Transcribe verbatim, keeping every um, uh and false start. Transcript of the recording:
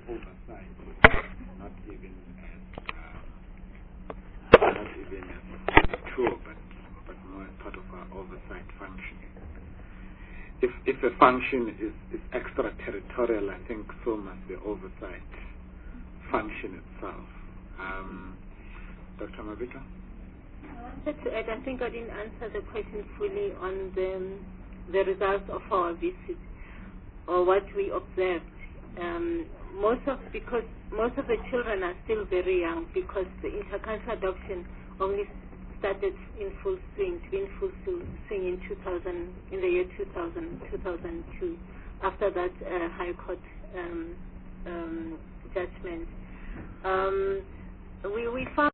oversight, not even as uh, not even as a tool, but but more as part of our oversight function. If if a function is, is extraterritorial, I think so must the oversight function itself. Um, Doctor Mabika? I wanted to add, I think I didn't answer the question fully on the, the results of our visit or what we observed. Um, most of because most of the children are still very young because the intercountry adoption only started in full swing, to be in full swing in two thousand, in the year two thousand, two thousand two. After that uh, High Court um, um, judgment, um, we we found.